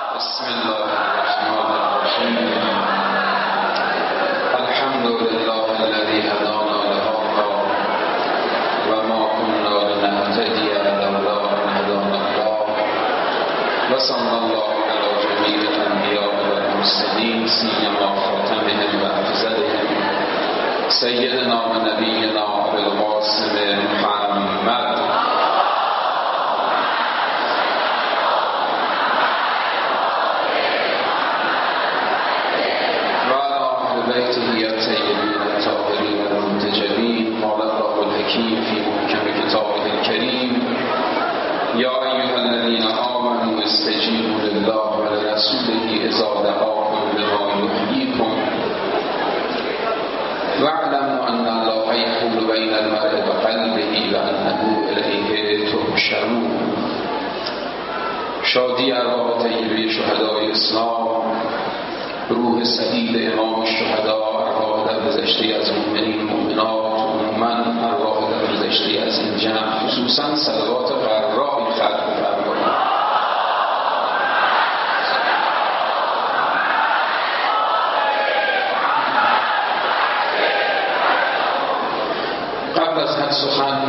بسم الله الرحمن الرحیم. الحمد لله الذي هدانا لهذا وما كنا لنهتدي لولا ان هدانا الله وصلى الله على جميع الانبیاء والمرسلین سیما خاتمهم وافضلهم سیدنا و نبینا ابی القاسم محمد بيته الطيبين الطاهرين المنتجبين. قال الله الحكيم في محكم كتابه الكريم: يا أيها الذين آمنوا استجيبوا لله ولرسوله إذا دعاكم لما يحييكم واعلموا أن الله يحول بين المرء وقلبه وأنه إليه تحشرون. شادی ارواح طیبه شهدای اسلام، روح سعید امام الشهدا، ارواح در گذشته از مؤمنین مؤمنات، عموما ارواح در گذشته از این جمع، خصوصا صلوات قراء خلق فرمایید. قبل از هر سخن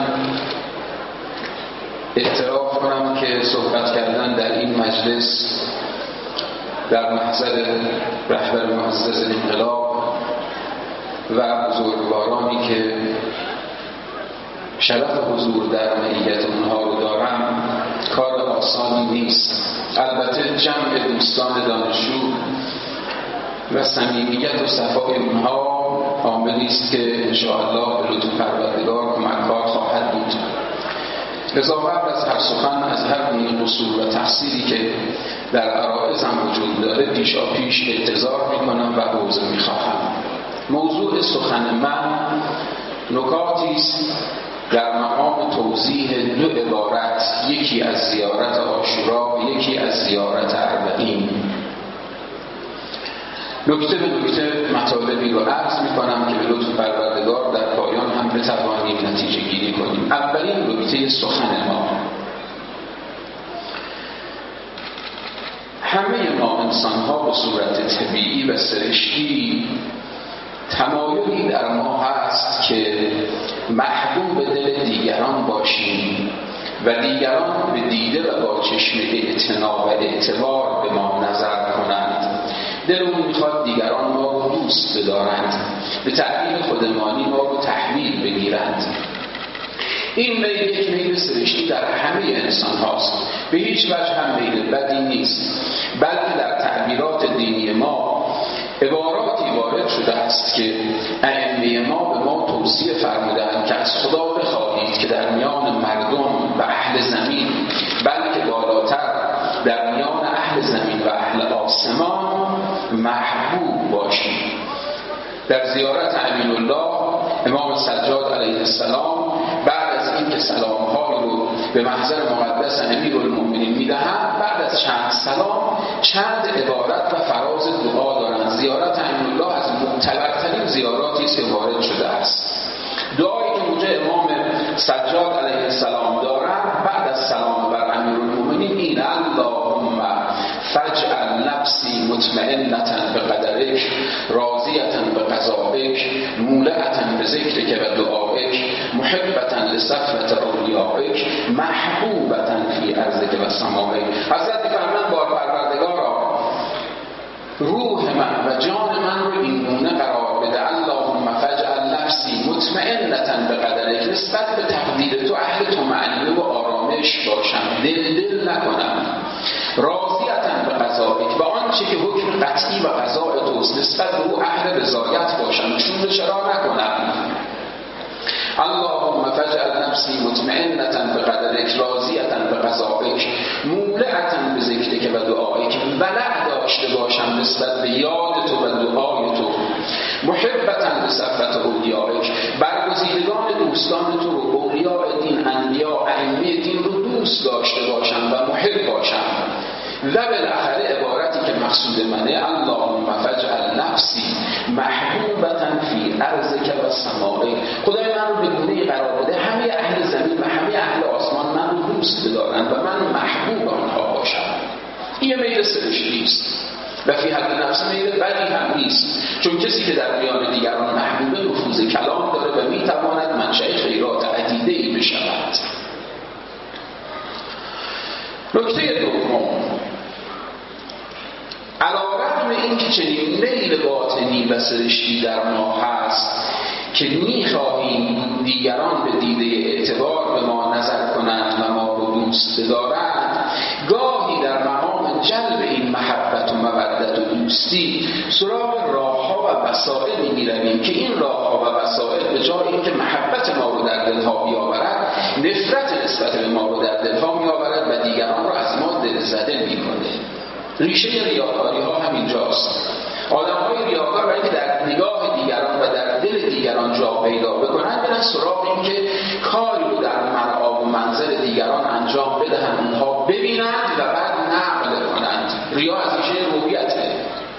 اعتراف کنم که صحبت کردن در این مجلس در محضر رهبر معزز انقلاب و بزرگوارانی که شرف حضور در معیت اونها رو دارم کار آسانی نیست. البته جمع دوستان دانشجو و صمیمیت و صفای اونها عاملی است که انشاءالله به لطف پروردگار کمک‌کار خواهد بود. لذا قبل از هر سخن از هر گونه قصور و تقصیری که در عرائضم وجود داره پیشا پیش اعتذار میکنم و عذر میخواهم. موضوع سخن من نکاتی است در مقام توضیح دو عبارت، یکی از زیارت عاشورا و یکی از زیارت اربعین. نکته به نکته مطالبی رو عرض میکنم که به لطف پروردگار در پایان هم بتوانیم نتیجه گیری کنیم. اولین نکته سخن ما: همه ما انسان ها به صورت طبیعی و سرشتی تمایلی در ما هست که محبوب دل دیگران باشیم و دیگران به دیده و با چشم اعتنا و اعتبار به ما نظر کنند. دلمون میخواد دیگران ما رو دوست بدارند، به تعبیر خودمانی ما رو تحویل بگیرند. این میل یک میل سرشتی در همه انسان هاست، به هیچ وجه هم میل بدی نیست، بلکه در تعبیرات دینی ما عباراتی وارد شده است که ائمه ما به ما توصیه فرمودند که از خدا بخواهید که در میان مردم و اهل زمین، بلکه بالاتر در میان اهل زمین و اهل آسمان محبوب باشید. در زیارت امین الله امام سجاد علیه السلام بعد از اینکه سلام‌های رو به محضر مقدس امیرالمؤمنین میدهند، بعد از چند سلام چند عبارت و فراز دعا دارند. زیارت امین الله از معتبرترین زیاراتی است که وارد شده است. دعایی که اونجا امام سجاد علیه السلام دارند بعد از سلام بر امیرالمؤمنین این: اللهم فاجعل نفسی مطمئنة بقدرک راضیة بقضائک مولعة بذکرک و دعائک محبة لصفوة اولیائک محبوبة فی ارضک و سمائک. حضرت فرمان بار پروردگارا روح من و جان من رو این گونه قرار بده: اللهم فاجعل نفسی مطمئنة بقدرک، نسبت به تقدیر تو اهل طمأنینه و آرامش باشم، دل نکنم، راضیة به قضائک، و آنچه که حکم قطعی و قضاء توست نسبت به او اهل رضایت باشم، چون چرا نکنم. اللهم فاجعل نفسی مطمئنة بقدرک راضیة به قضائک مولعة بذکرک و دعائک، ولع داشته باشم نسبت به یاد تو و دعای تو، محبة لصفوة اولیائک، برگزیدگان دوستان تو رو، اولیاء دین، انبیاء، ائمه دین رو دوست داشته باشم و محب باشم. و بالاخره عبارتی که مقصود منه: اللهم فاجعل نفسی محبوبة فی ارضک و سمائک، خدای من رو به گونه‌ای قرار بده همه اهل زمین و همه اهل آسمان من رو دوست بدارند و من محبوب آنها باشم. یه میل سرشتی است و فی حد نفس میل بدی هم نیست، چون کسی که در میان دیگران محبوب نفوذ کلام داره و میتواند منشأ خیرات عدیده‌ای بشود. نکته دوم، علی‌رغم اینکه چنین میل باطنی و سرشتی در ما هست که می‌خواهیم دیگران به دیده اعتبار به ما نظر کنند و ما رو دوست بدارند، گاهی در مقام جلب این محبت و مودت و دوستی سراغ راه‌ها و وسایلی می‌رویم که این راه‌ها و وسایل به جای اینکه محبت ما رو در دل‌ها بیاورد، نفرت نسبت به ما رو در دل‌ها می‌آورد و دیگران رو از ما دلزده می‌کنه. ریشه ریاکاری‌ها همینجاست. آدم‌های ریاکار برای اینکه در نگاه دیگران و در دل دیگران جا پیدا بکنند، برن سراغ این که کاری رو در مرعا و منظر دیگران انجام بدهند، اونها ببینند و بعد نقل کنند. ریا از ریشه رویته.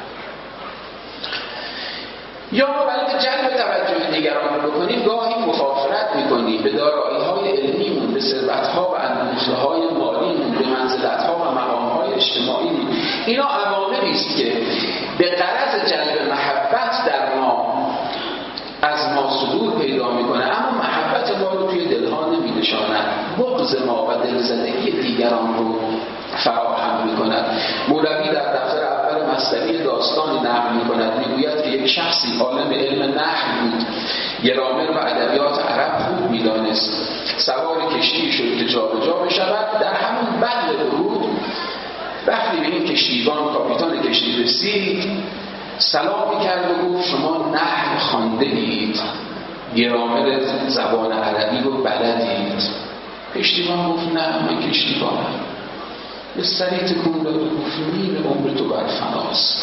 یا برای اینکه جلب توجه دیگران رو بکنیم، گاهی مفاخرت می‌کنیم به دارایی‌های علمیمون، به ثروت‌ها و اندوخته‌های مالیمون، به منزلت‌ها و مقام‌های اجتماعیمون. اینا عواملی است که به غرض جلب محبت در ما از ما صدور پیدا میکنه، اما محبت ما رو توی دلها نمی‌نشاند، بغض ما و دلزدگی دیگران رو فراهم میکند. مولوی در دفتر اول مثنوی داستانی نقل میکند، میگوید که یک شخصی عالم علم نحو بود، گرامر و ادبیات عرب خوب میدانست، سوار کشتی شد که جابجا بشود. در همون بدو ورود وقتی به این کشتیبان کاپیتان کشتی رسید، سلامی کرد و گفت شما نحو خوانده اید، گرامر زبان عربی رو بلدید؟ کشتیبان گفت نه، من کشتیبانم. به سری تکون داد و گفت نیم عمر تو بر فناست.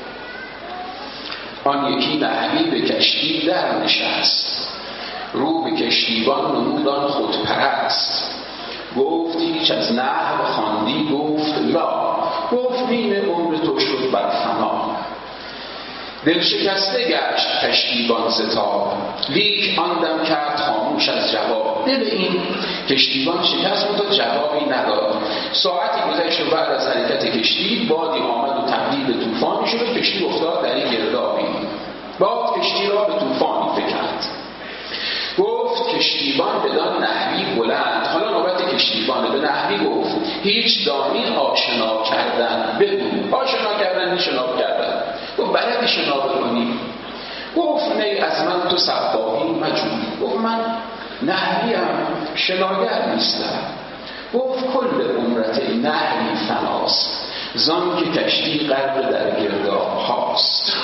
آن یکی نحوی به کشتی در نشست، رو به کشتیبان نمودان خود پرست. گفت هیچ از نحو خواندی؟ گفت لا. گفت نیم عمر تو شد بر فنا. دل شکسته گشت کشتیبان ستاد، لیک آن دم کرد خاموش از جواب. دل این کشتیبان شکست بود و جوابی نداد. ساعتی گذشت و بعد از حرکت کشتی بادی آمد و تبدیل به طوفانی شد و کشتی افتاد در این گردابی. باد کشتی را به طوفانی فکند. گفت کشتیبان بدان نحوی بلند. حالا نوبت کشتیبانه. به نحوی گفت هیچ دانی آشنا کردن؟ بگو. آشنا کردن شناب کردن. گفت بلدی شنا بکنی؟ گفت نه از من تو سباهی مجموعی. گفت من نحویم، شناگر نیستم. گفت کل عمرت نحوی فناست، زان که کشتی غرق در گرداب هاست.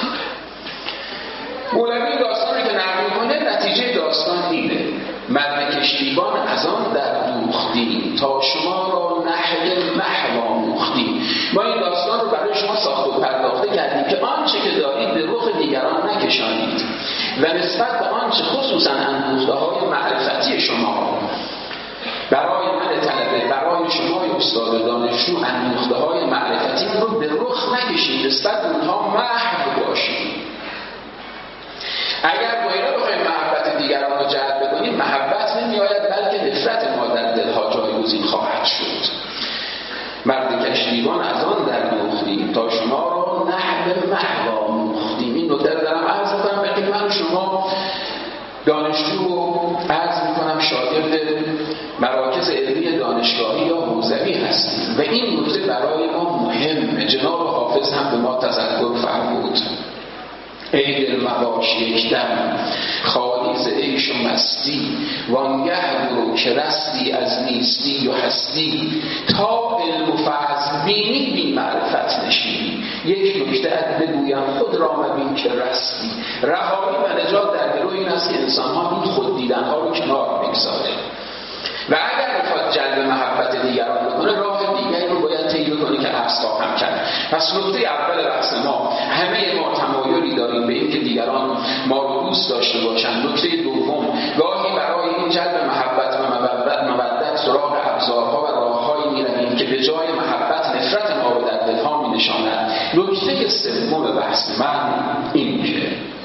مولوی داستانی که نقل می‌کنه، نتیجه داستان اینه: مرد کشتیبان از آن در دوختیم، تا شما را نحل محو آموختیم. ما این داستان رو برای شما ساخت و پرداخته کردیم که آنچه که دارید به رخ دیگران نکشانید و نسبت به آنچه خصوصا اندوخته‌های معرفتی شما برای من طلبه، برای شما استاد دانشجو، اندوخته‌های معرفتی رو به رخ نکشید، نسبت به اونها محو باشید. اگر با اینا بخوایم محبت دیگران رو جلب بکنیم، محبت نمی‌آید بلکه نفرت ما در دلها جایگزین خواهد شد. مرد کشتیبان از آن در دوختیم، تا شما را نحو محو آموختیم. این نکته رو دارم عرض می‌کنم برای من شما دانشجو رو عرض می‌کنم شاگرد مراکز علمی دانشگاهی یا حوزوی هستیم و این نکته برای ما مهمه. جناب حافظ هم به ما تذکر فرمود: ای دل مباش یک دم خالی ز عیش و مستی، وانگه برو که رستی از نیستی و هستی. تا علم و فضل بینی بی معرفت نشینی، یک نکته ات بگویم خود را مبین که رستی. رهایی و نجات در گروه این است که انسان ها این خود دیدن ها رو کنار بگذاره و اگر بخواد جلب محبت دیگران بکنه، راه دیگری رو باید طی بکنه که عرض خواهم کرد. پس نکته اول بحث ما، همه ما تمایلی داریم به این که دیگران ما رو دوست داشته باشن. نکته دوم، گاهی برای این جلب محبت و مودت سراغ ابزارها و راههایی میرویم که به جای محبت نفرت ما رو در دلها مینشاند. نکته سوم بحث من این که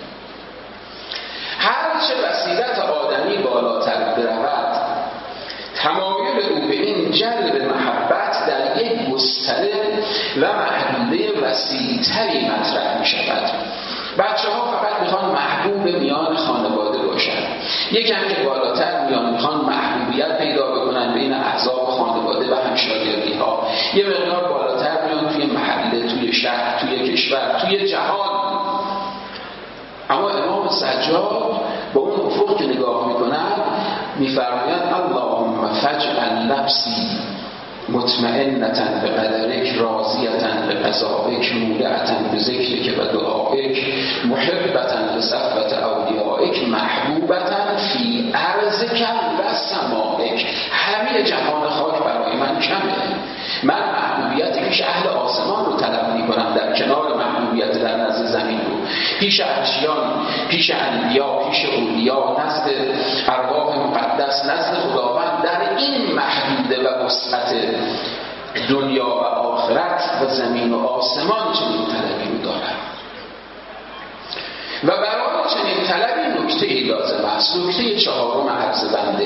هرچه بصیرت آدمی بالاتر برود، تمایل او به این جلب محبت در یک گستره و محدوده وسیع‌تری مطرح می شود. بچه ها فقط میخوان محبوب میان خانواده باشن، یکم که بالاتر میان میخوان محبوبیت پیدا بکنن بین اعضاب خانواده و همشاگردی ها، یه مقدار بالاتر میان توی محله، توی شهر، توی کشور، توی جهان. اما امام سجاد با اون افق که نگاه میکنن میفرماید اللهم فاجعل نفسی مطمئنة بقدرک راضیة بقضائک مولعة بذکرک و دعائک محبة لصفوة اولیائک محبوبة فی ارضک و سمائک. همه جهان خاک برای من کمه، من محبوبیت پیش اهل آسمان رو طلب میکنم در کنار محبوبیت در نزد زمین رو، پیش ارشیان، پیش انبیا، پیش اولیا، نزد ارواح مقدس، نزد خداوند. در این محدوده و وسعت دنیا و آخرت و زمین و آسمان چنین طلبی رو دارم. و برای چنین طلبی نکته لازم است. نکته چهارم عرض بنده.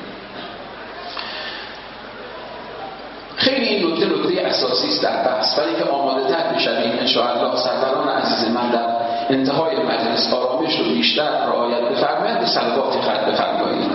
خیلی این نکته اساسی است در بحث، ولی که آماده تر بشویم انشاءالله سروران عزیز من در انتهای مجلس آرامش رو بیشتر رعایت بفرمایند. صلواتی خط بفرمایید.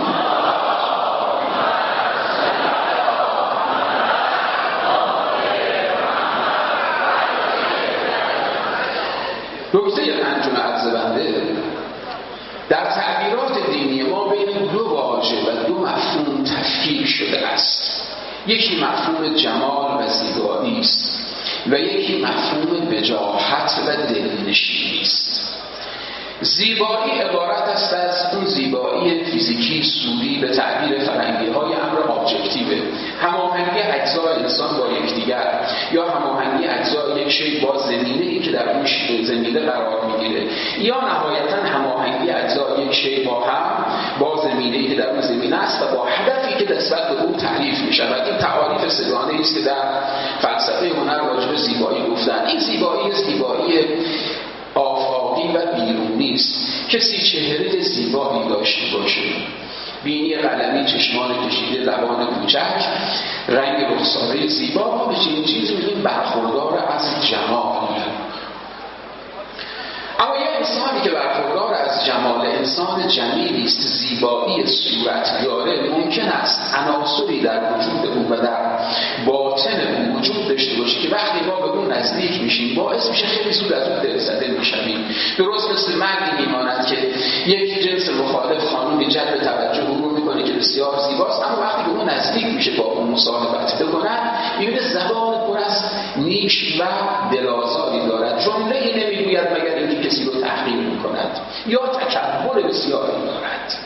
نکته پنجم عرض بنده، در تعبیرات دینی ما بین دو واژه و دو مفهوم تفکیک شده است. یکی مفهوم جمال و زیبایی است و یکی مفهوم وجاهت و دلنشینی است. زیبایی عبارت است از اون زیبایی فیزیکی سوری، به تعبیر فرنگی های امر ابجکتیو، هماهنگی اجزای انسان با یکدیگر یا هماهنگی اجزای یک شی با زمینه‌ای که در اون زمینه قرار میگیره، یا نهایتا هماهنگی اجزای یک شی با هم با زمینه‌ای که در اون زمینه است و با هدفی که نسبت به اون تعریف می‌شود. این تعاریف سگانه‌ای است که در فلسفه هنر راجع به زیبایی گفتن. این زیبایی آفاقی و بیرونی است. کسی چهره زیبایی داشته باشه، بینی قلمی، چشمان کشیده، لبان کوچک، رنگ رخساره زیبا، ما به چنین چیزی میگیم برخوردار از جمال. اما یه انسانی که برخوردار از جمال، انسان جمیلی است، زیبایی صورت داره، ممکن است عناصری در وجود او و در باطن او وجود داشته باشه که وقتی ما به اون نزدیک میشیم باعث میشه خیلی زود از اون دلزده میشیم. درست مثل مردی میماند که یک جنس مخالف خانومی جلب توجه او رو میکنه که بسیار زیباست، اما وقتی به اون نزدیک میشه با اون مصاحبت بکنن میبینه زبان پر از نیش و دلازاری دارد، جمله‌ای نمیگوید مگر اینکه کسی رو تحقیر میکند یا تکبر بسیاری دارد.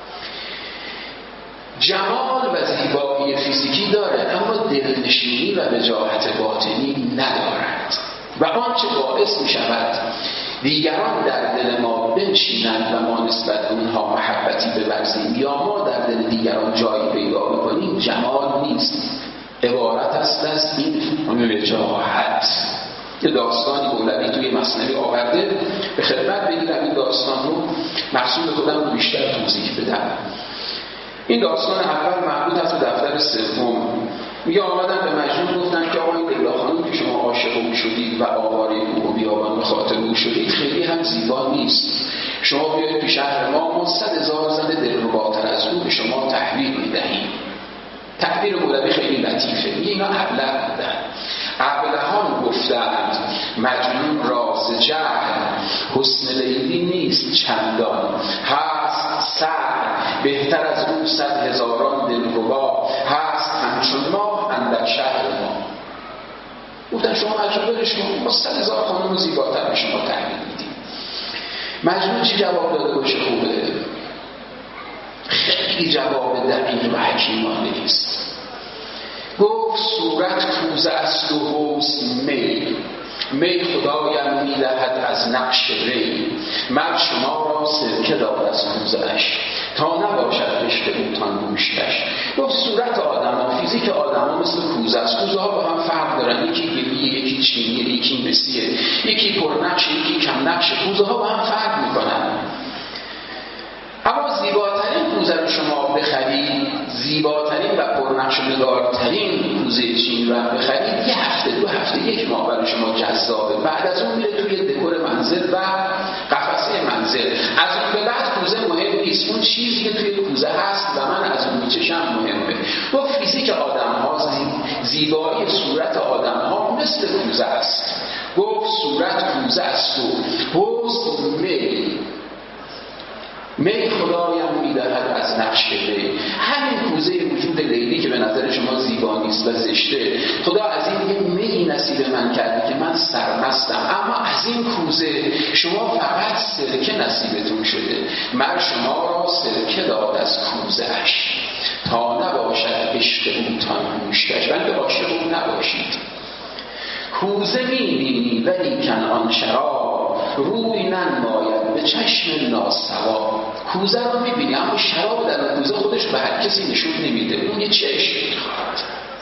جمال و زیبایی فیزیکی دارد اما دلنشینی و وجاهت باطنی ندارد و آنچه باعث می شود دیگران در دل ما بنشینند و ما نسبت اونها محبتی بورزیم یا ما در دل دیگران جایی پیدا بکنیم جمال نیست، عبارت است از این وجاهت. یه داستانی مولوی توی مثنوی آورده، به خدمت بگیرم این داستان رو، محصول خودم رو بیشتر توضیح بدم. این داستان اول مربوط است به دفتر سوم. میگه آمدن به مجنون گفتن که آقا این لیلا خانم که شما عاشق او شدید و آواره او و بیابان به خاطر او شدید خیلی هم زیبا نیست، شما بیایید تو شهر ما 100,000 زن دلرباتر از او به شما تحویل میدهیم. تعبیر مولوی خیلی لطیفه، میگه اینا ابله بودن، ابلهان گفتند مجنون راز جهل، حسن لیلی نیست چندان، هست سر بهتر از او 100,000 دلربا، هست همچون ما اندر شهر ما. گفتن شما مجنون برش کن، ما 100,000 خانم زیباتر به شما تحویل میدیم. مجنون چی جواب داده باشه خوبه؟ خیلی جواب دقیق و حکیمانه است. گفت صورت کوزه است و حسن می خدایم میدهد از نقش ری، مرد شما را سرکه داد از کوزه اش، تا نباشد رشته اوتان گوشتش. گفت صورت آدم ها، فیزیک آدم ها مثل کوزه است. کوزه ها با هم فرق دارن، یکی گلیه، یکی چینیه، یکی مسیه، یکی پرنقش، یکی کم نقش. کوزه ها با هم فرق میکنن. اما زیباترین کوزه رو شما بخرید، زیباترین و پرنقش‌ونگارترین کوزه چین رو بخرید، یه هفته 2 هفته 1 ماه برای شما جذابه. بعد از اون میره توی دکور منزل و قفسه منزل. از اون به بعد کوزه مهم نیست، اون چیزی که توی کوزه هست و من از اون میچشم مهمه. و فیزیک آدم‌ها، زیبایی صورت آدم‌ها مثل کوزه است. گفت صورت کوزه است و حسن می خدایم میدهد از نقش وی. همین کوزه وجود لیلی که به نظر شما زیبا نیست و زشته، خدا از این یه می نصیب من کرده که من سرمستم، اما از این کوزه شما فقط سرکه نصیبتون شده. مر شما را سرکه داد از کوزه اش، تا نباشد عشق او تان گوشکش. بلکه عاشق او نباشید. کوزه می‌بینی ولیکن آن شراب، روی ننماید به چشم ناسوا. کوزه رو می‌بینی اما شراب در کوزه خودش به هر کسی نشون نمیده، اون یه چشم می‌خواد.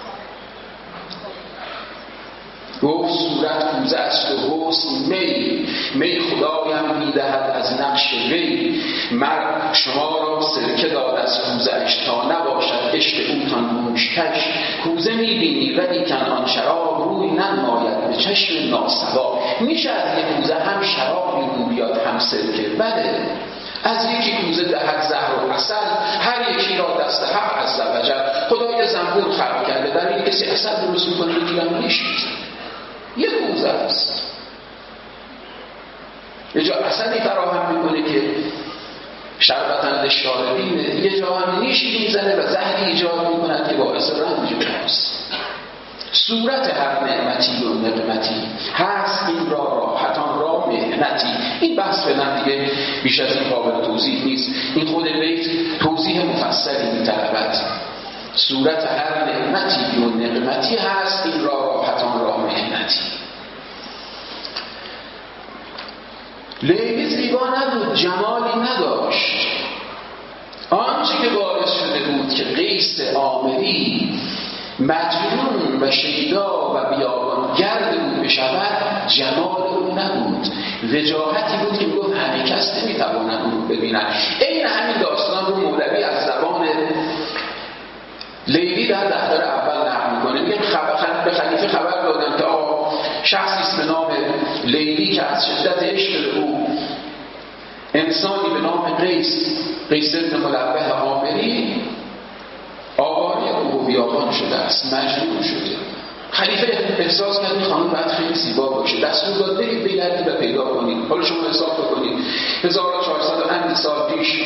گفت صورت کوزه است و حسن می خدایم میدهد از نقش وی. مر شما را سرکه داد از کوزه اش، تا نباشد عشق او تان گوشکش. کوزه میبینی ولیکن آن شراب، روی ننماید به چشم ناسوا. میشه از یک کوزه هم شرابی رو بیاد هم سرکه. بله، از یکی کوزه دهد زهر و عسل، هر یکی را دست حق عز و جل. خدا یه زنبور خلق کرده، در این کسی عسل درست میکنه، یکی هم نیش یه کوزه است. یه جا عسلی فراهم میکنه که شربتن للشاربین، یه جا هم نیشی میزنه و زهری ایجاد میکند که باعث رنج اوست. صورت هر نعمتی و نقمتی، هست این را راحتان را مهنتی. این بحث فعلا دیگه بیش از این قابل توضیح نیست، این خود بیت توضیح مفصلی میطلبد. صورت هر نعمتی و نقمتی، هست این را راحتان را مهنتی. لیلی زیبا نبود، جمالی نداشت. آنچه که باعث شده بود که قیس عامری مجنون و شیدا و بیابان گرد او بشود، جمال او نبود، وجاهتی بود که میگفت همه کس نمیتوانند او رو ببینن. این همین داستان رو مولوی از زبان لیلی در دفتر اول نقل میکنه. میگه به خلیفه خبر دادن که شخصی است به نام لیلی که از شدت عشق او انسانی به نام قیس ابن ملوح عامری آواره او و بیابان شده است، مجنون شده. خلیفه احساس کرد این خانم باید خیلی زیبا باشه، دستور داد برید بگردید و پیدا کنید. حالا شما حساب بکنید 1400 سال پیش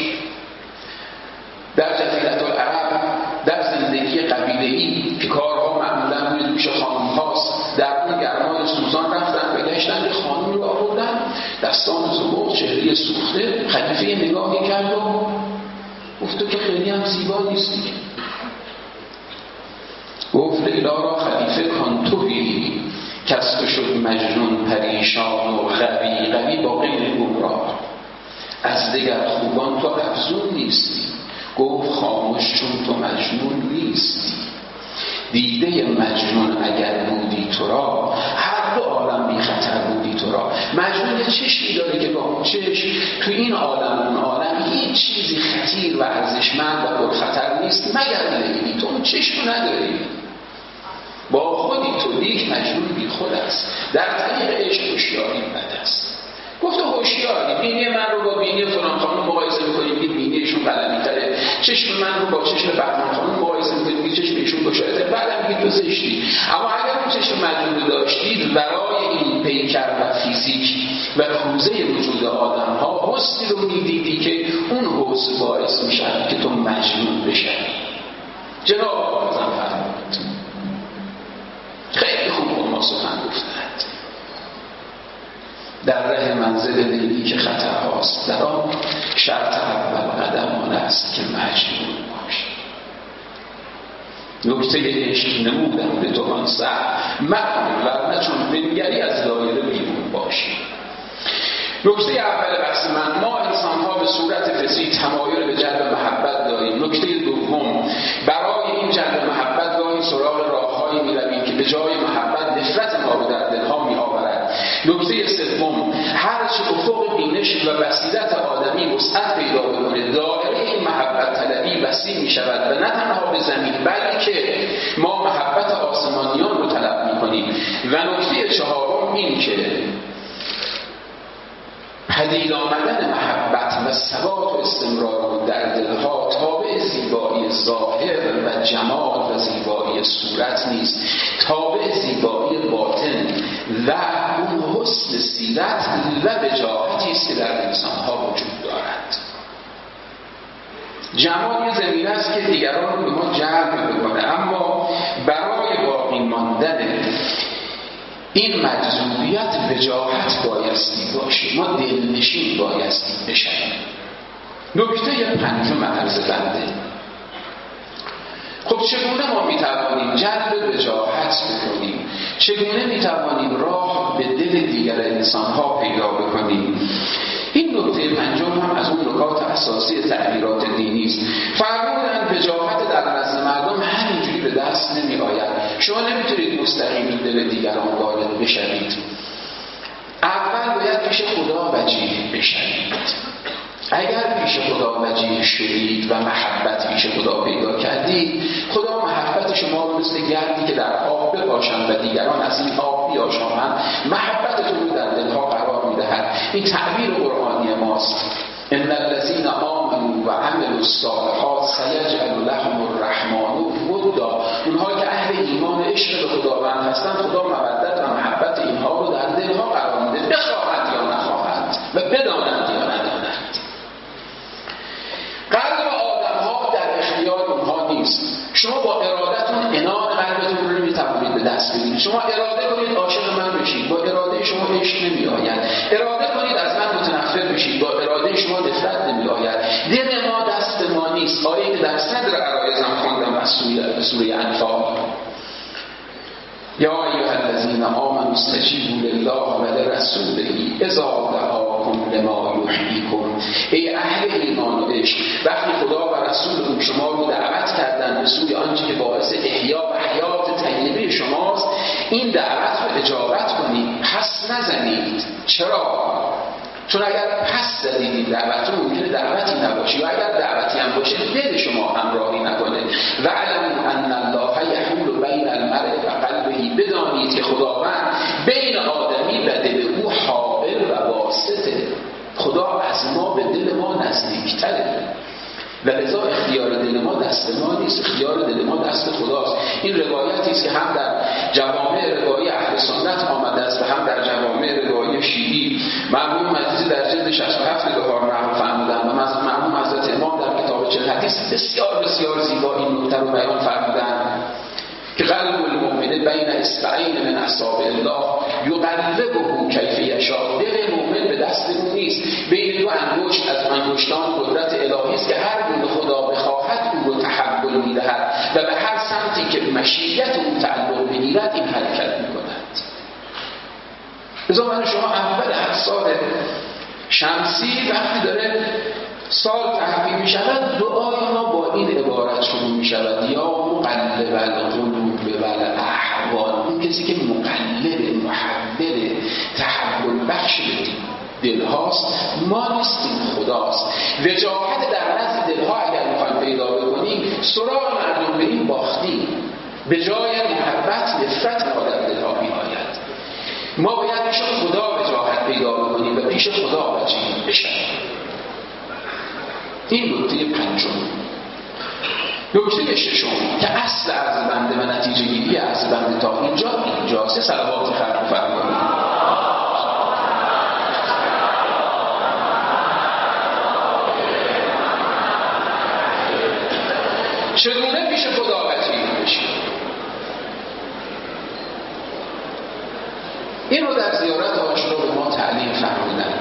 در جزیره العرب، در زندگی قبیله‌ای که کارها معمولا روی دوش خانم هاست، در اون گرمای سوزان رفتن بگشتن که خانم رو آوردن، دستان زبور، چهره سوخته. خلیفه نگاهی کرد و گفت که خیلی هم زیبا نیستی. گفت لیلا را خلیفه کانتوهی، کس تو شد مجنون پریشان و غوی با غیر گمراه. از دیگر خوبان تو افزون نیستی. گفت خاموش چون تو مجنون نیستی. دیده مجنون اگر بودی تو را، هر دو عالم بی خطر بودی تو را. مجنون یه چشمی داره که با اون چشم تو این عالم اون عالم هیچ چیزی خطیر و ارزشمند و پرخطر نیست مگر لیلی. تو اون چشم نداری، با خودی تو. لیک مجنون بی خود است، در طریق عشق هوشیاری بد است. گفت هوشیاری بینی من رو با بینی فلان خانم مقایسه می‌کنی، میگی بینیشون قلمی‌تره. چشم من رو با چشم بهمن خانم مقایسه می‌کنی، میگی چشم ایشون گشاده‌تره. بعدم میگی تو زشتی. اما اگر اون چشم مجنون رو داشتید، ورای این پیکر و فیزیک و کوزه وجود آدم‌ها حسنی رو می‌دیدی که اون حسن باعث می‌شود که تو مجنون بشی. جناب آقا فرمود خیلی خوب ما سخن گفتند. در ره منزل لیلی که خطرهاست، در آن شرط اول قدم آن است که مجنون باشی. نکته عشق نمودم به تو آن سر مکن، ورنه چون بنگری از دایره بیرون باشی. نکته اول بحث من، ما انسان‌ها به صورت فطری تمایل به جلب محبت داریم. نکته دوم، برای این جلب محبت گاهی سراغ راه‌هایی می‌رویم که به جای محبت نفرت ما رو در دل‌ها می‌آورد. نکته سوم، هرچه افق بینش و بصیرت آدمی وسعت پیدا بکنه، دایره این محبت طلبی وسیع می شود و نه تنها به زمین بلکه ما محبت آسمانیان رو طلب می کنیم. و نکته چهارم این که پدید آمدن محبت و ثبات و استمرار در دلها تابع زیبایی ظاهر و جمال و زیبایی صورت نیست، تابع زیبایی باطن و اون حسن سیرت و وجاهتی است که در انسانها وجود دارد. جمال یه زمینه است که دیگران رو به ما جلب می‌کنه، اما برای باقی ماندن این مجذوبیت وجاهت بایستی باشه، ما دلنشین بایستی بشیم. نکته پنجم عرض بنده، خب چگونه ما میتوانیم جلب وجاهت بکنیم؟ چگونه میتوانیم راه به دل دیگر انسانها پیدا بکنیم؟ این نکته پنجم هم از اون نکات اساسی تغییرات دینی است. فرمودند وجاهت در نزد مردم همینجوری به دست نمی آید. شما نمیتونید مستقیم دل دیگران وارد بشوید. اول باید پیش خدا وجیه بشوید. اگر پیش خدا وجیه شدید و محبت پیش خدا پیدا کردید، خدا محبت شما رو مثل گردی که در آب بپاشند و دیگران از این آب بیاشامند، محبتتون رو در دلها قرار میدهد. این تعبیر قرآنی ماست. ان الذين آمنوا و عملوا الصالحات سيجعل لهم الرحمن ودا. اونها که اهل ایمان عشق به خداوند هستند، خدا مودت و محبت اینها رو در دلها قرار میده، بخواهند یا نخواهند و بدانند یا ندانند. قلب آدم‌ها در اختیار اونها نیست. شما با ارادتون عنان قلبتون رو نمیتوانید به دست بگیرید. شما اراده کنید عاشق من بشید، با اراده شما عشق نمیآید. اراده کنید از من متنفر بشید، با اراده شما نفرت نمیآید. دل ما دست ما نیست. آیه که در صدر عرایزم خواندم از سوره انفال، یا ایها الذین آمنوا استجیبوا لله و لرسوله اذا دعاکم لما یحییکم. ای اهل ایمان و عشق، وقتی خدا و رسول اون شما رو دعوت کردن به سوی آنچه که باعث احیا و حیات طیبه شماست، این دعوت رو اجابت کنید، پس نزنید. چرا؟ چون اگر پس زدید این دعوت رو ممکنه دعوتی نباشی، و اگر دعوتی هم باشه دل شما همراهی نکنه. و علموا ان الله یحول بین المرء و قلبه. بدانید که خداوند بین آدمی و دل او حائل و واسطه. خدا از ما به دل ما نزدیکتره و لذا اختیار دل ما دست ما نیست، اختیار دل ما دست خداست. این روایتی است که هم در جوامع روایی اهل سنت آمده است و هم در جوامع روایی شیعی. مرحوم مجلسی در جلد 67 بهار نقل فرمودند و مرحوم حضرت امام در کتاب 40 حدیث بسیار بسیار زیبا این نکته رو بیان فرمودند که قلب المؤمن بین اصبعین من اصابع الله یقلبه کیف یشاء. دل مؤمن به دست او نیست، بین دو انگشت از انگشتان قدرت الهی است که هر گونه خدا بخواهد او رو تحول می‌دهد و به هر سمتی که مشیت او تعلق بگیرد این حرکت می‌کند. لذا من شما اول هر سال شمسی وقتی داره سال تحویل می شود، دعای ما با این عبارت شروع می شود: یا مقلب القلوب والاحوال. اون کسی که مقلب، محول، تحول بخش دل هاست، ما نیستیم، خداست. وجاهت در نزد دلها اگر میخوایم پیدا بکنیم، سراغ مردم بریم باختیم. به جای محبت نفرت ما در دلها می آید. ما باید پیش خدا وجاهت پیدا بکنیم و پیش خدا وجیه بشیم. این نکته پنجم. نکته ششم که اصل عرض بنده و نتیجه گیری عرض بنده تا اینجاست. صلوات خلق فرمایید. چگونه پیش خدا وجیه بشیم؟ این رو در زیارت عاشورا به ما تعلیم فرمودن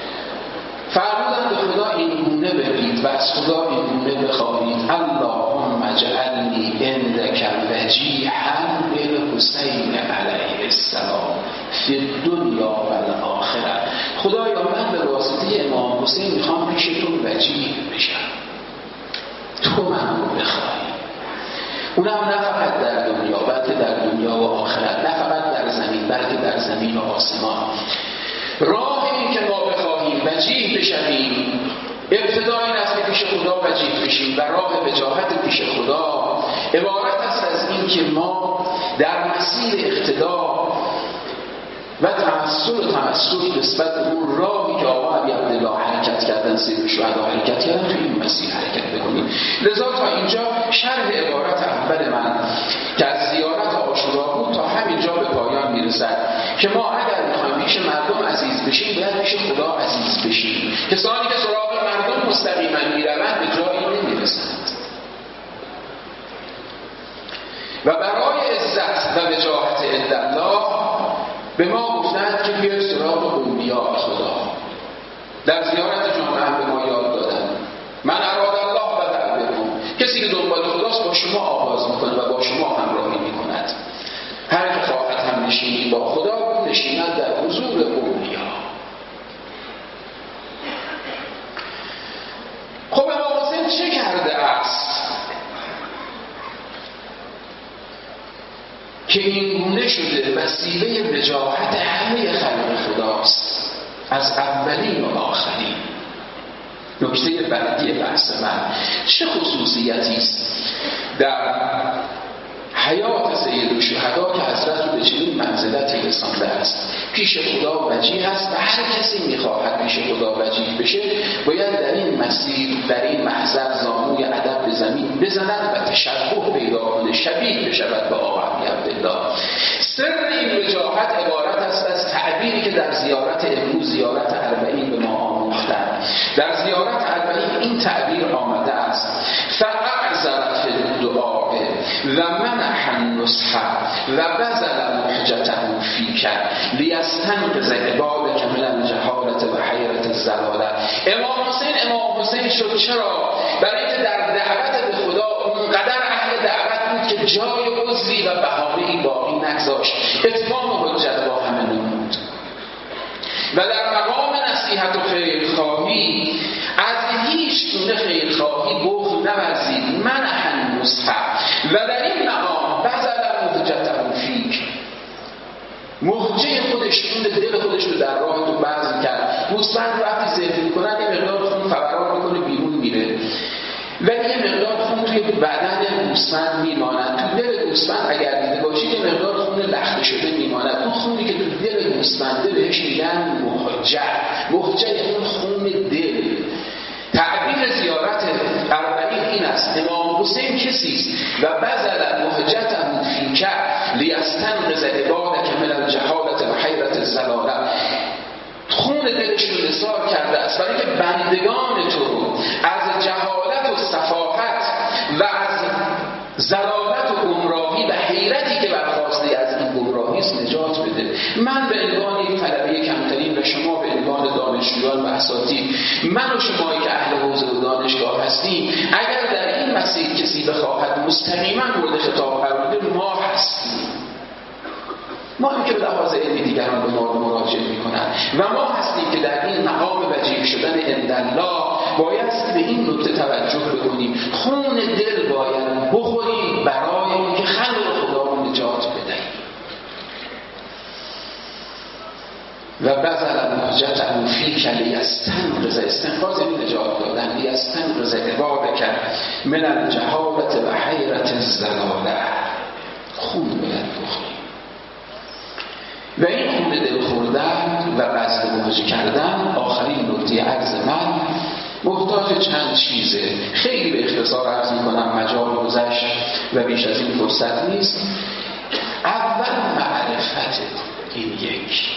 به خدا این گونه بگید و از خدا این گونه بخواهید: اللهم اجعلنی عندک وجیها بالحسین علیه السلام فی الدنیا و الاخره. خدایا من به واسطه امام حسین میخوام پیش تو وجیه بشم، تو من رو بخوای. اونم نه فقط در دنیا بلکه در دنیا و آخرت، نه فقط در زمین بلکه در زمین و آسمان. راه این که ما بخواهیم وجیه بشویم، ابتدا این است که پیش خدا وجیه بشیم و راه وجاهت پیش خدا عبارت است از این که ما در مسیر اقتدا و تمثل نسبت به اون راهی که آقا ابی عبدالله حرکت کردن، سید شهدا حرکت کردن، توی این مسیر حرکت بکنیم. لذا تا اینجا شرح عبارت اول من که از زیارت عاشورا بود تا همینجا به پایان میرسد که ما اگر میخوایم پیش مردم عزیز بشیم باید پیش خدا عزیز بشیم. کسانی که سراغ مردم مستقیما میروند به جایی نمیرسند و برای عزت و وجاهت الله به ما گفتند که بیاید سراغ اولیاء خدا. در زیارت جامعه هم به ما یاد دادن من اراد الله بدأ بکم، کسی که دنبال خداست با شما آغاز میکنه و با شما همراهی میکند. هر که خواهد هم نشینی با خدا نشیند در حضور اولیاء. خب امام حسین چه کرده است که این گونه شده وسیله وجاهت همه خلق خداست، از اولین و آخرین؟ نکته بعدی بحث من چه خصوصیتی است در حیات سید الشهدا که حضرت رو به چنین منزلتی رسانده است؟ پیش خدا وجیه است و هر کسی میخواهد پیش خدا وجیه بشه باید در این مسیر، در این محضر زانوی ادب به زمین بزند و تشبه پیدا کنه، شبیه بشود به آقا ابی عبدالله. سر این وجاهت عبارت است از تعبیری که در زیارت امروز، زیارت اربعین به ما آموختند. در زیارت اربعین این تعبیر آمده است: فاعذر فی الدعاء و منح النصح و بذل محجته فیک لیستنقذ عبادک من الجهالة و حیرة الضلاله. امام حسین شد چرا؟ برای اینکه در دعوت به خدا اونقدر اهل دعوت بود که جای عذری و بهانه‌ای باقی نگذاشت، اتمام حجت با همه نمود و در مقام نصیحت و خیرخواهی از هیچ گونه خیرخواهی بخل نورزید. منح النصح و در این مقام بذل محجته فیک، محجه خودش، اون دل خودش رو در راه تو بذل کرد. گوسفند وقتی ذبح میکنن یه مقدار خون فوران میکنه بیرون میره، ولی یه مقدار خون توی بدن گوسفند میماند. تو دل گوسفند اگر دیده باشید یه مقدار خون لخته شده میماند. اون خونی که تو دل گوسفنده بهش میگن محجه اون خون دل. تعبیر زیارت اربعین این است: امام حسین کسی است و بذل محجته فیک لیستنقذ عبادک من الجهالة و حیرة الضلاله. خون دلش رو نثار کرده است برای که بندگان تو رو از جهالت و سفاهت و از ضلالت و گمراهی و حیرتی که برخواسته از این گمراهی است نجات بده. من به عنوان یک طلبه کمترین و شما به عنوان دانشجویان و اساتید، من و شمایی که اهل حوزه و دانشگاه هستیم، اگر در این مسیر کسی بخواهد مستقیما مورد خطاب قرار بده ما هستیم. ما هم که به لحاظ علمی دیگران به ما مراجعه میکنن و ما هستیم که در این مقام وجیه شدن عندالله باید به این نکته توجه بکنیم. خون دل باید بخوریم برای اینکه خلق خدا رو نجات بدهیم. و بذل محجته فیک لیستنقذ، استنقاذ این نجات دادن، لیستنقذ عبادک من الجهالة و حیرة الضلاله. خون باید بخوریم و این خون دل خوردن و بذل محجه کردن، آخرین نکته عرض من، محتاج چند چیزه. خیلی به اختصار عرض میکنم، مجال گذشت و بیش از این فرصت نیست. اول معرفت این یک،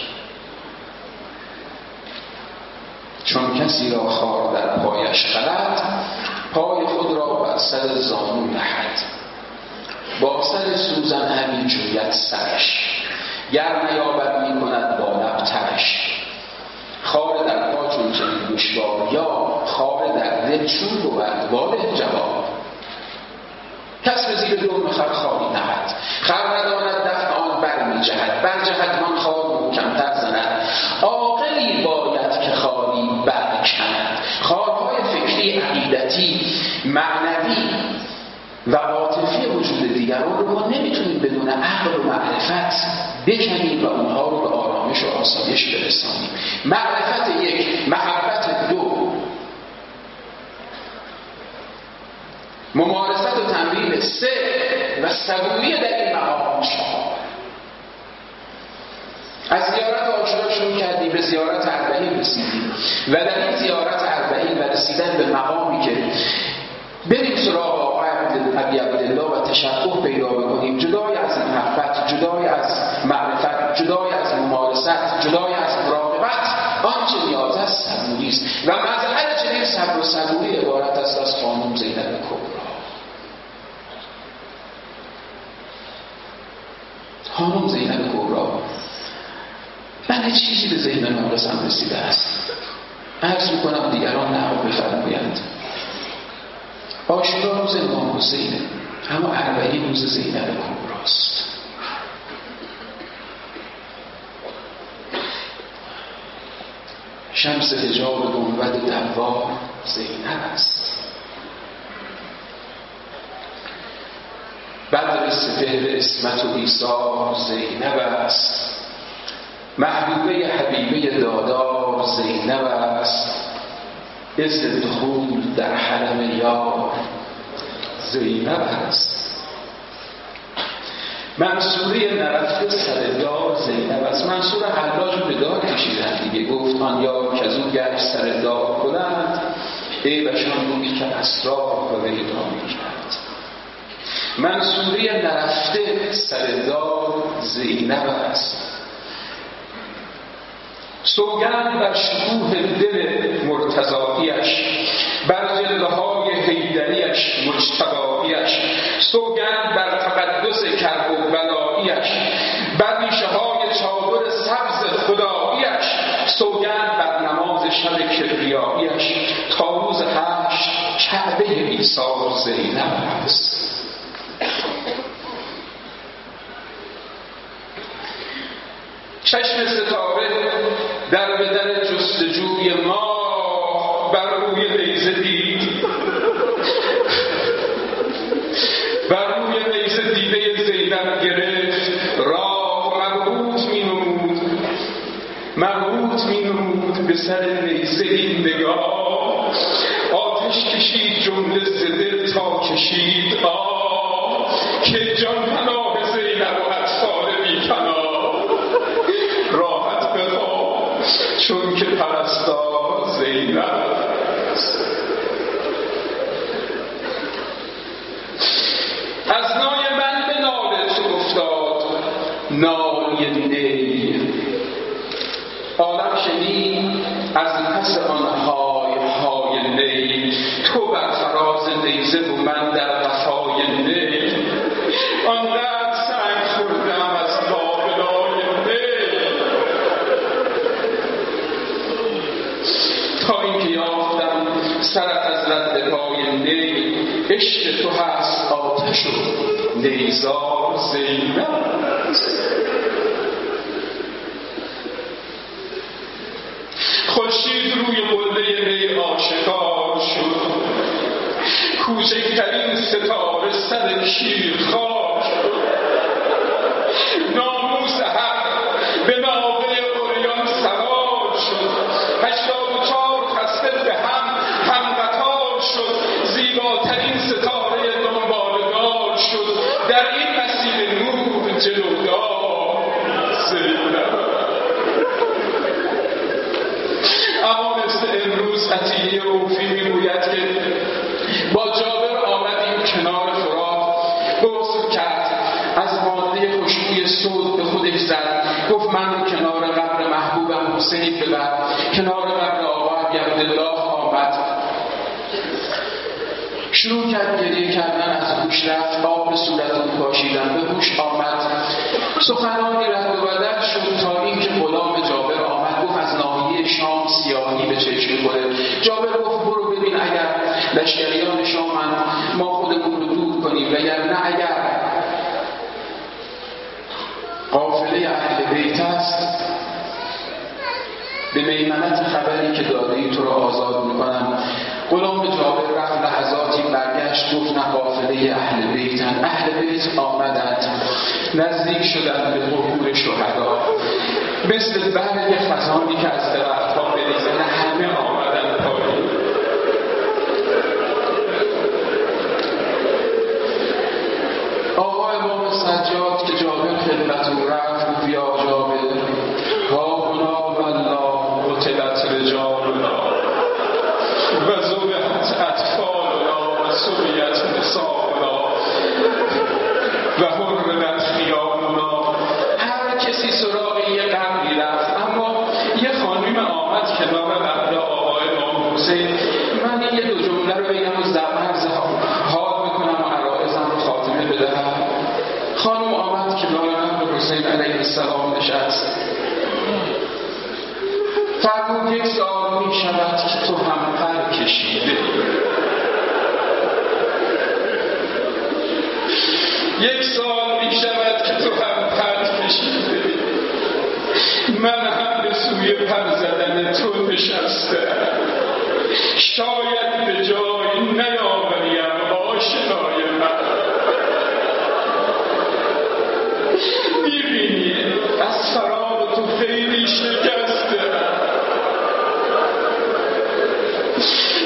چون کسی را خار در پایش غلط، پای خود را بر سر زانو نهد. با سر سوزن همی جوید سرش، گر نیابد می کند با لب ترش. خار در پا چون چنین دشوار، یا خار در دل چون بود واله جواب. کس به زیر دم خر خاری نهد، خر نداند دفع آن بر می جهد. بر جهد من خار محکمتر زند، عاقلی باید که خاری برکند. خارهای فکری، عقیدتی، معنوی و عاطفی وجود دیگران رو ما نمیتونیم بدون عقل و معرفت بکنیم و اونها رو به آرامش و آسایش برسانیم. معرفت یک، محبت دو، ممارست و تمرین سه و صبوری در این مقام چهار. از زیارت عاشورا شروع کردیم، به زیارت اربعین رسیدیم و در این زیارت اربعین و رسیدن به مقامی که بریم سراغ آقای ابی عبدالله و تشبه پیدا بکنیم، جدای از محبت، جدای از معرفت، جدای از ممارست، جدای از مراقبت، آنچه نیاز است صبوری است و مظهر چنین صبر و صبوری عبارت است از خانم زینب کبری. خانم زینب کبری، من چیزی به ذهن ناقصم رسیده است، عرض میکنم دیگران نقل بفرمایند. عاشورا روز امام حسینه، اما اربعین روز زینب کبری است. شمس حجاب گنبد دوار زینب است. بدر سپهر اسمت و ایثار زینب است. محبوبه حبیبه دادار زینب است. اذن دخول در حرم یار زینب است. منصوره نرفته سردار زینب است. منصور حلاج رو به دار کشیدن دیگه، گفت آن یار که از او گشت سردار کنند عیبشان بود که اسرار و ویدا می‌کرد. منصوره نرفته سردار زینب است. سوگند بر شکوه دل مرتضاییش، بر جلوه‌های حیدریش مجتباییش، سوگند بر تقدس کرب و بلاییش، بر ریشه‌های چادر سبز خداییش، سوگند بر نماز شب کبریاییش، تا روز حشر کعبه ایثار زینب است. چشم ستاره در به در جستجوی ما بر روی نیزه دید، بر روی نیزه دیده زینب گرفت، راه مبهوت می نمود به سر نیزه این نگاه، آتش کشید جمله ز دل تا کشید آه، که جان پناه زینب و اطفال بی پناه، راحت بخواب چون که پرستار زینب است. از نای من به نال تو افتاد نای نی، عالم شنید از پس آن های های نی، تو بر فراز نیزه و من در قفای نی، آنقدر سنگ خوردم از بابلای نی، تا اینکه یافتم سرت از رد پای نی، عشق تو هست آتش و نیزار زینب است. خورشید روی قله نی آشکار شد، کوچکترین ستاره سر شیر خار شد، ناموس حق به ناوه عریان سوار شد، 84 خسته به هم قطار شد، زیباترین ستاره دنباله‌دار شد، در این مسیر نور جلودار زینب. اما مثل امروز عطیه اوفی میگوید که با جابر آمدیم کنار فرات، غسل کرد، از ماده خوشبوی صود به خودش زد، گفت من رو کنار قبر محبوبم حسین ببر. کنار قبر آقا ابی عبدالله آمد، شروع کرد گریه کردن، از هوش رفت، آب به صورت او پاشیدن، به هوش آمد، سخنانی رد و بدل شد تا اینکه غلام جابر آمد، گفت از ناحیه شام سیاهی به چشم می‌خوره. جابر گفت برو ببین اگر لشکریان شامند ما خودمون رو دور کنیم، وگرنه اگر قافله اهل بیت است به میمنت خبری که داده ای تو رو آزاد میکنم. غلام جابر رفت، لحظاتی برگشت، برگشت گفت نه قافله اهل بیتن. اهل بیت آمدند، نزدیک شدند به قبور شهدا، مثل برگ خزانی که از درختها بریزن همه آمدند پایین. آقا امام سجاد که جابر خدمت او رفت گفت یا جابر ها هنا والله قتلت رجالنا و ذبحت اطفالنا و سبیت نساؤنا و حرمت خیامنا. هر کسی سراغ یه قبری رفت، اما یه خانم آمد کنار قبر آقا امام حسین. من یه دو جمله رو بگم و عرض حال میکنم و عرائضم رو خاتمه بدهم. خانم آمد کنار قبر حسین علیه السلام نشست. فرمود 1 سال می شود که تو هم پر کشیده. 1 سال می شود که تو هم پر کشیده، من هم به سوی پر زدن تو نشسته. شاید به جای نیاوریم آشنای من. میبینی از فراق تو خیلی شکسته.